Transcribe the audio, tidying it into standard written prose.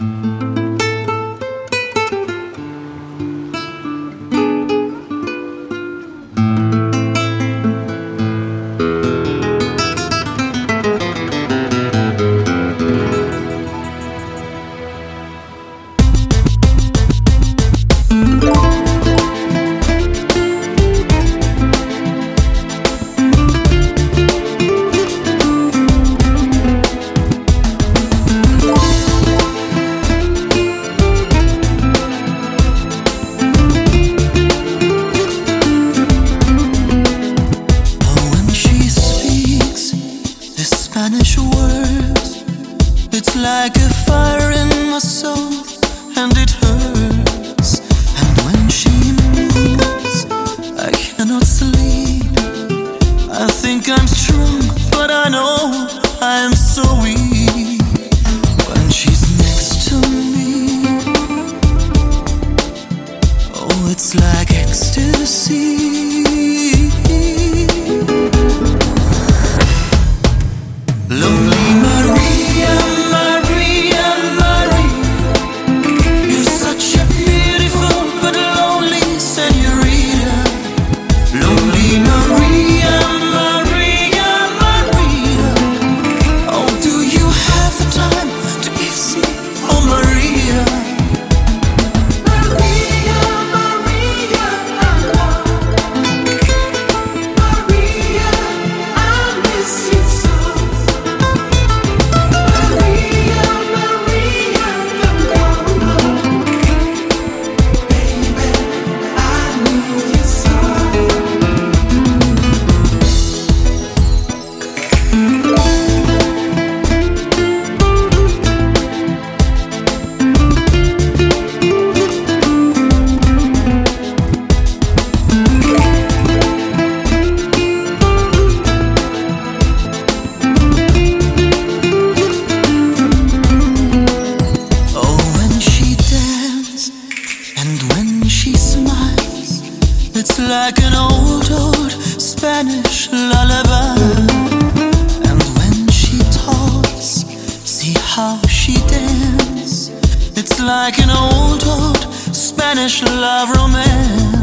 Spanish words, it's like a fire in my soul, and it hurts. And when she moves, I cannot sleep. I think I'm strong, but I know I am so weak. When she's next to me, oh, it's like ecstasy. Lonely Maria, Maria, Maria, you're such a beautiful but lonely señorita. Lonely Maria, Maria, Maria, oh, do you have the time to kiss me, oh Maria? Maria, Maria, I love Maria, I miss you so. It's like an old Spanish lullaby. And when she talks, see how she dances. It's like an old Spanish love romance.